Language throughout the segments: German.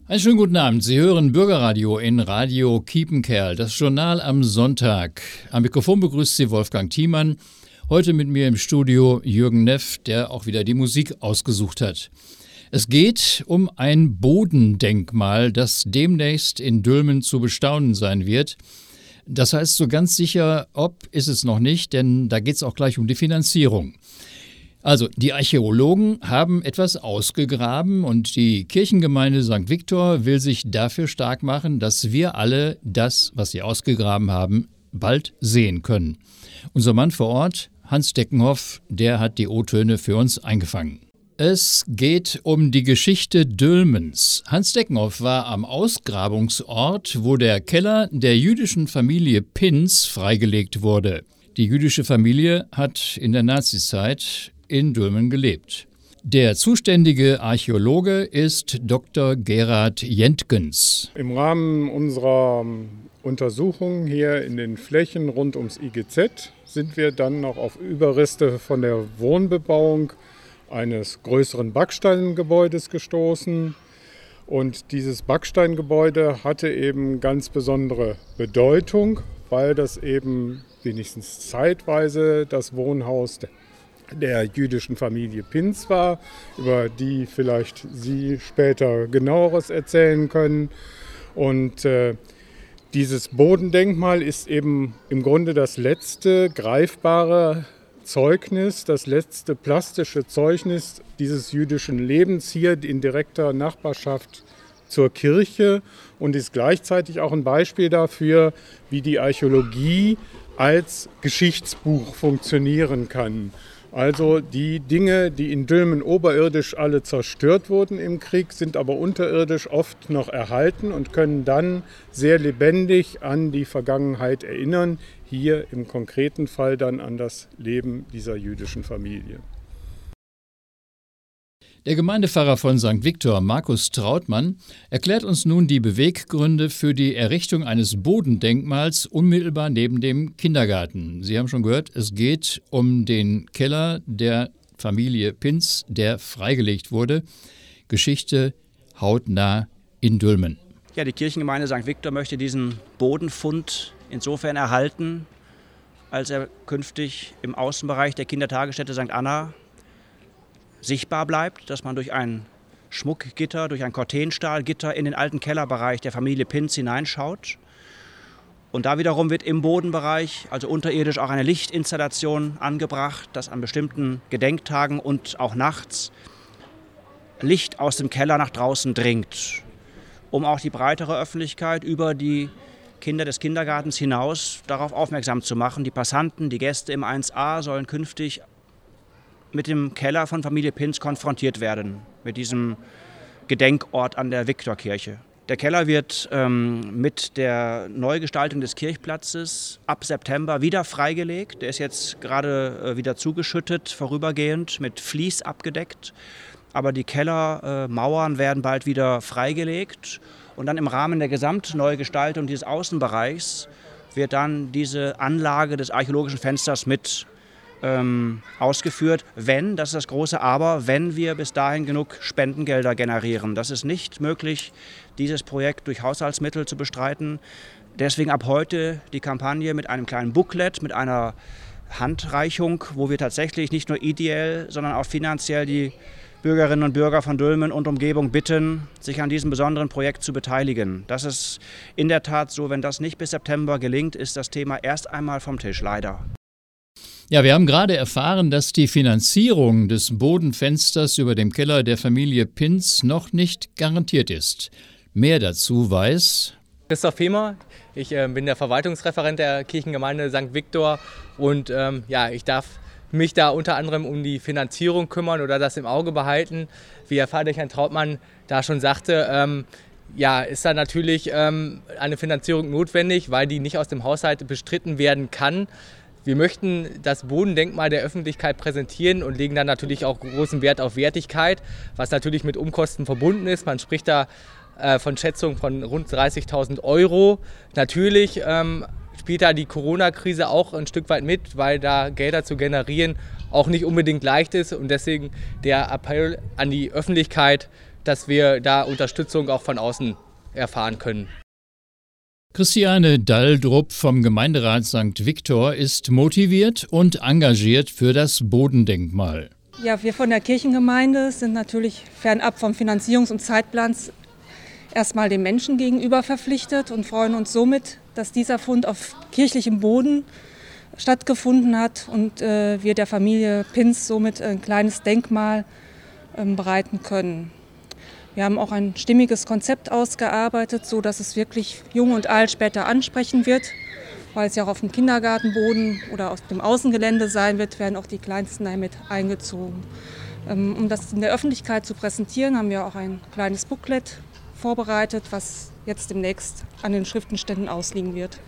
Einen schönen guten Abend. Sie hören Bürgerradio in Radio Kiepenkerl, das Journal am Sonntag. Am Mikrofon begrüßt Sie Wolfgang Thiemann. Heute mit mir im Studio Jürgen Neff, der auch wieder die Musik ausgesucht hat. Es geht um ein Bodendenkmal, das demnächst in Dülmen zu bestaunen sein wird. Das heißt, so ganz sicher, ist es noch nicht, denn da geht es auch gleich um die Finanzierung. Also, die Archäologen haben etwas ausgegraben und die Kirchengemeinde St. Viktor will sich dafür stark machen, dass wir alle das, was sie ausgegraben haben, bald sehen können. Unser Mann vor Ort, Hans Deckenhoff, der hat die O-Töne für uns eingefangen. Es geht um die Geschichte Dülmens. Hans Deckenhoff war am Ausgrabungsort, wo der Keller der jüdischen Familie Pins freigelegt wurde. Die jüdische Familie hat in der Nazizeit in Dülmen gelebt. Der zuständige Archäologe ist Dr. Gerhard Jentgens. Im Rahmen unserer Untersuchungen hier in den Flächen rund ums IGZ sind wir dann noch auf Überreste von der Wohnbebauung eines größeren Backsteingebäudes gestoßen. Und dieses Backsteingebäude hatte eben ganz besondere Bedeutung, weil das eben wenigstens zeitweise das Wohnhaus der jüdischen Familie Pins war, über die vielleicht Sie später genaueres erzählen können. Und dieses Bodendenkmal ist eben im Grunde das letzte greifbare Zeugnis, das letzte plastische Zeugnis dieses jüdischen Lebens hier in direkter Nachbarschaft zur Kirche und ist gleichzeitig auch ein Beispiel dafür, wie die Archäologie als Geschichtsbuch funktionieren kann. Also die Dinge, die in Dülmen oberirdisch alle zerstört wurden im Krieg, sind aber unterirdisch oft noch erhalten und können dann sehr lebendig an die Vergangenheit erinnern. Hier im konkreten Fall dann an das Leben dieser jüdischen Familie. Der Gemeindepfarrer von St. Viktor, Markus Trautmann, erklärt uns nun die Beweggründe für die Errichtung eines Bodendenkmals unmittelbar neben dem Kindergarten. Sie haben schon gehört, es geht um den Keller der Familie Pins, der freigelegt wurde. Geschichte hautnah in Dülmen. Ja, die Kirchengemeinde St. Viktor möchte diesen Bodenfund insofern erhalten, als er künftig im Außenbereich der Kindertagesstätte St. Anna sichtbar bleibt, dass man durch ein Schmuckgitter, durch ein Cortenstahlgitter in den alten Kellerbereich der Familie Pins hineinschaut. Und da wiederum wird im Bodenbereich, also unterirdisch, auch eine Lichtinstallation angebracht, dass an bestimmten Gedenktagen und auch nachts Licht aus dem Keller nach draußen dringt, um auch die breitere Öffentlichkeit über die Kinder des Kindergartens hinaus darauf aufmerksam zu machen. Die Passanten, die Gäste im 1a sollen künftig mit dem Keller von Familie Pins konfrontiert werden, mit diesem Gedenkort an der Viktorkirche. Der Keller wird mit der Neugestaltung des Kirchplatzes ab September wieder freigelegt. Der ist jetzt gerade wieder zugeschüttet, vorübergehend mit Vlies abgedeckt. Aber die Kellermauern werden bald wieder freigelegt. Und dann im Rahmen der Gesamtneugestaltung dieses Außenbereichs wird dann diese Anlage des archäologischen Fensters mit ausgeführt, wenn, das ist das große Aber, wenn wir bis dahin genug Spendengelder generieren. Das ist nicht möglich, dieses Projekt durch Haushaltsmittel zu bestreiten. Deswegen ab heute die Kampagne mit einem kleinen Booklet, mit einer Handreichung, wo wir tatsächlich nicht nur ideell, sondern auch finanziell die Bürgerinnen und Bürger von Dülmen und Umgebung bitten, sich an diesem besonderen Projekt zu beteiligen. Das ist in der Tat so, wenn das nicht bis September gelingt, ist das Thema erst einmal vom Tisch, leider. Ja, wir haben gerade erfahren, dass die Finanzierung des Bodenfensters über dem Keller der Familie Pins noch nicht garantiert ist. Mehr dazu weiß Christoph Hemer. Ich bin der Verwaltungsreferent der Kirchengemeinde St. Viktor und ich darf mich da unter anderem um die Finanzierung kümmern oder das im Auge behalten. Wie Herr Pfarrer Herrn Trautmann da schon sagte, ist da natürlich eine Finanzierung notwendig, weil die nicht aus dem Haushalt bestritten werden kann. Wir möchten das Bodendenkmal der Öffentlichkeit präsentieren und legen dann natürlich auch großen Wert auf Wertigkeit, was natürlich mit Umkosten verbunden ist. Man spricht da von Schätzungen von rund 30.000 €. Natürlich spielt da die Corona-Krise auch ein Stück weit mit, weil da Gelder zu generieren auch nicht unbedingt leicht ist. Und deswegen der Appell an die Öffentlichkeit, dass wir da Unterstützung auch von außen erfahren können. Christiane Daldrup vom Gemeinderat St. Viktor ist motiviert und engagiert für das Bodendenkmal. Ja, wir von der Kirchengemeinde sind natürlich fernab vom Finanzierungs- und Zeitplans erstmal dem Menschen gegenüber verpflichtet und freuen uns somit, dass dieser Fund auf kirchlichem Boden stattgefunden hat und wir der Familie Pinz somit ein kleines Denkmal bereiten können. Wir haben auch ein stimmiges Konzept ausgearbeitet, sodass es wirklich Jung und Alt später ansprechen wird. Weil es ja auch auf dem Kindergartenboden oder auf dem Außengelände sein wird, werden auch die Kleinsten damit eingezogen. Um das in der Öffentlichkeit zu präsentieren, haben wir auch ein kleines Booklet vorbereitet, was jetzt demnächst an den Schriftenständen ausliegen wird.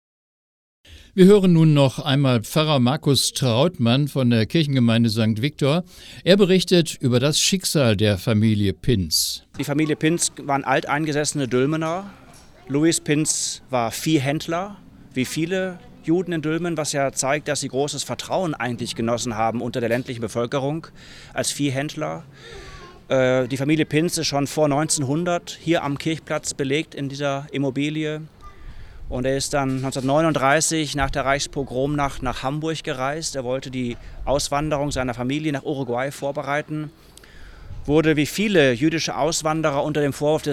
Wir hören nun noch einmal Pfarrer Markus Trautmann von der Kirchengemeinde St. Viktor. Er berichtet über das Schicksal der Familie Pinz. Die Familie Pinz waren alteingesessene Dülmener. Louis Pinz war Viehhändler, wie viele Juden in Dülmen, was ja zeigt, dass sie großes Vertrauen eigentlich genossen haben unter der ländlichen Bevölkerung als Viehhändler. Die Familie Pinz ist schon vor 1900 hier am Kirchplatz belegt in dieser Immobilie. Und er ist dann 1939 nach der Reichspogromnacht nach Hamburg gereist. Er wollte die Auswanderung seiner Familie nach Uruguay vorbereiten. Wurde wie viele jüdische Auswanderer unter dem Vorwurf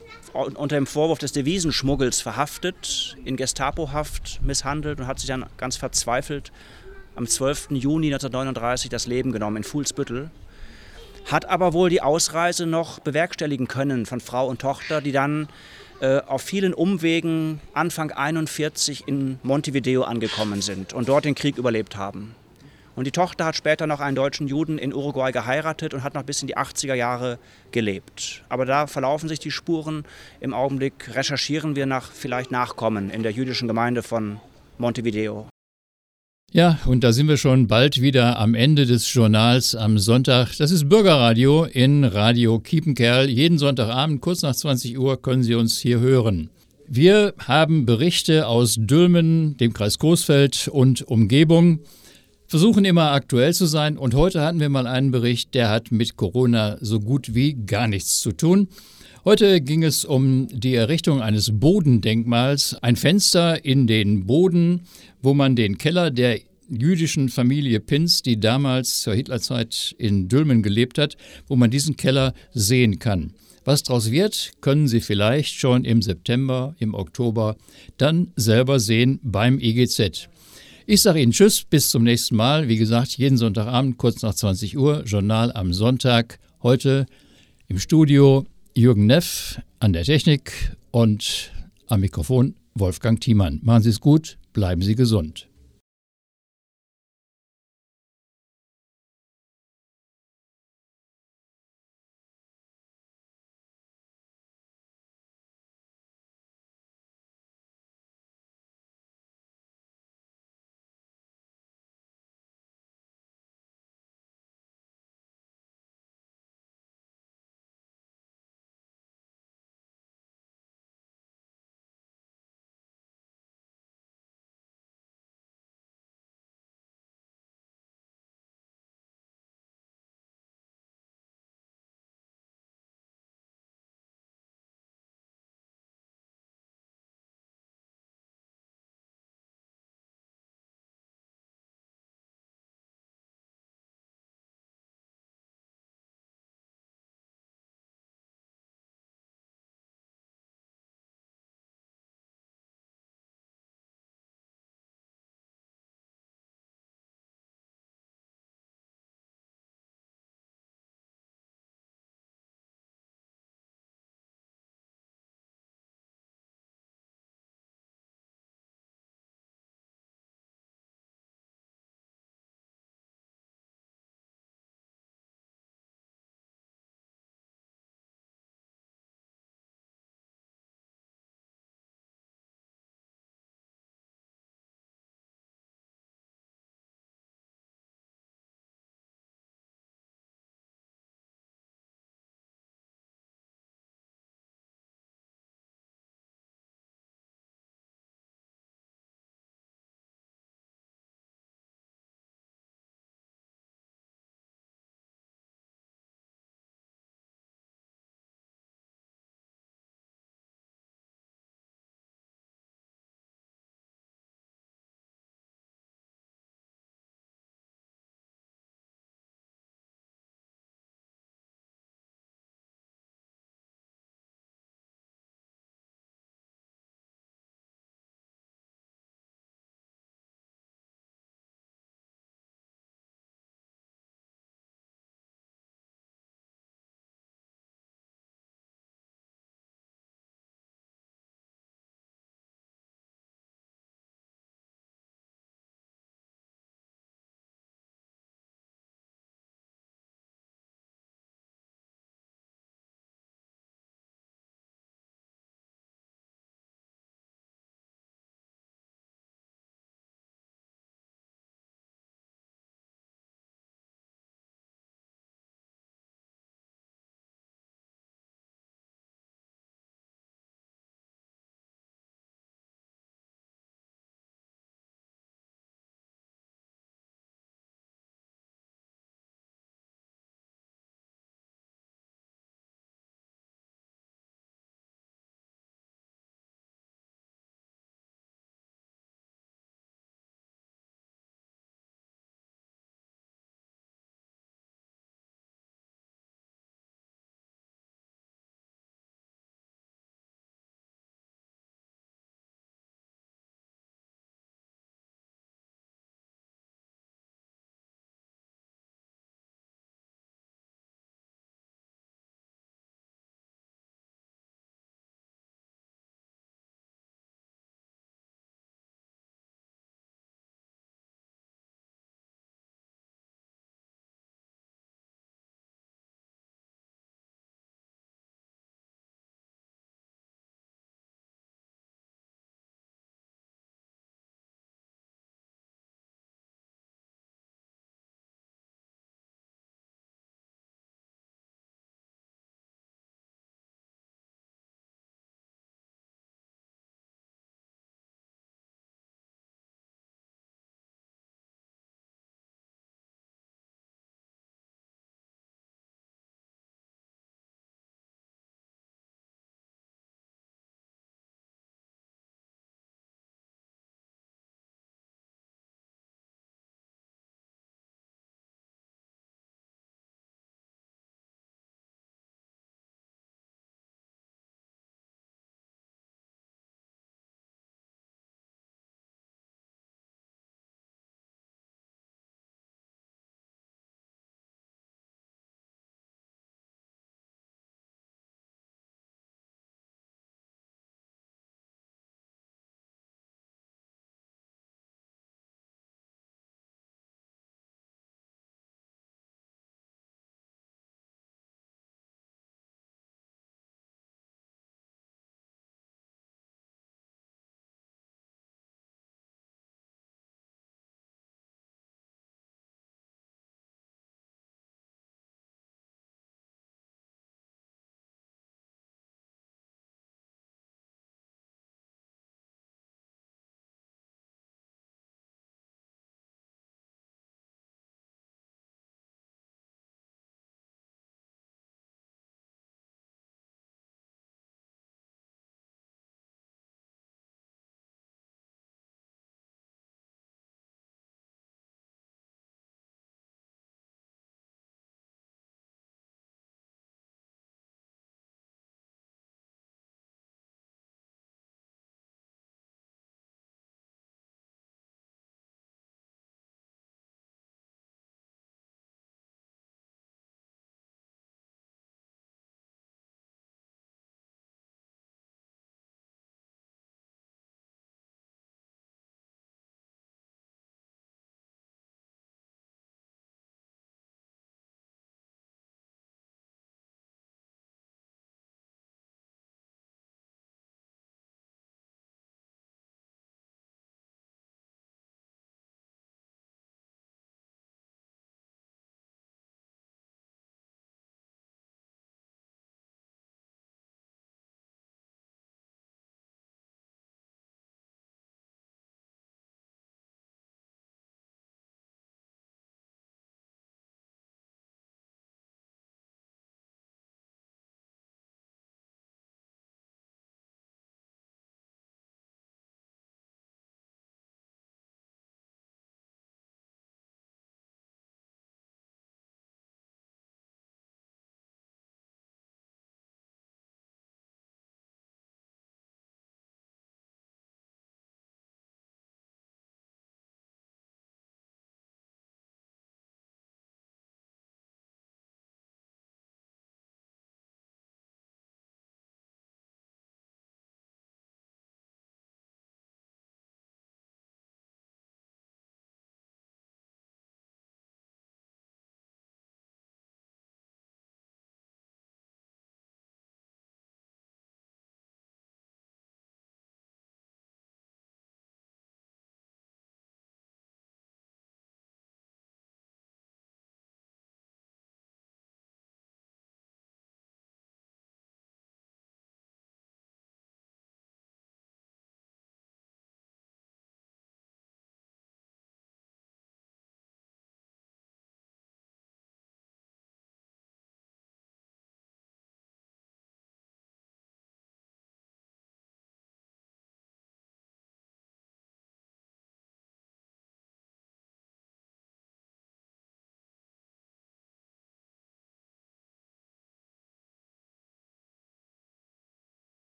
des Devisenschmuggels verhaftet, in Gestapohaft misshandelt und hat sich dann ganz verzweifelt am 12. Juni 1939 das Leben genommen in Fuhlsbüttel. Hat aber wohl die Ausreise noch bewerkstelligen können von Frau und Tochter, die dann auf vielen Umwegen Anfang 1941 in Montevideo angekommen sind und dort den Krieg überlebt haben. Und die Tochter hat später noch einen deutschen Juden in Uruguay geheiratet und hat noch bis in die 80er Jahre gelebt. Aber da verlaufen sich die Spuren. Im Augenblick recherchieren wir nach vielleicht Nachkommen in der jüdischen Gemeinde von Montevideo. Ja, und da sind wir schon bald wieder am Ende des Journals am Sonntag. Das ist Bürgerradio in Radio Kiepenkerl. Jeden Sonntagabend, kurz nach 20 Uhr, können Sie uns hier hören. Wir haben Berichte aus Dülmen, dem Kreis Coesfeld und Umgebung. Versuchen immer aktuell zu sein. Und heute hatten wir mal einen Bericht, der hat mit Corona so gut wie gar nichts zu tun. Heute ging es um die Errichtung eines Bodendenkmals, ein Fenster in den Boden, wo man den Keller der jüdischen Familie Pinz, die damals zur Hitlerzeit in Dülmen gelebt hat, wo man diesen Keller sehen kann. Was daraus wird, können Sie vielleicht schon im September, im Oktober dann selber sehen beim IGZ. Ich sage Ihnen Tschüss, bis zum nächsten Mal. Wie gesagt, jeden Sonntagabend, kurz nach 20 Uhr, Journal am Sonntag. Heute im Studio Jürgen Neff an der Technik und am Mikrofon Wolfgang Thiemann. Machen Sie es gut, bleiben Sie gesund.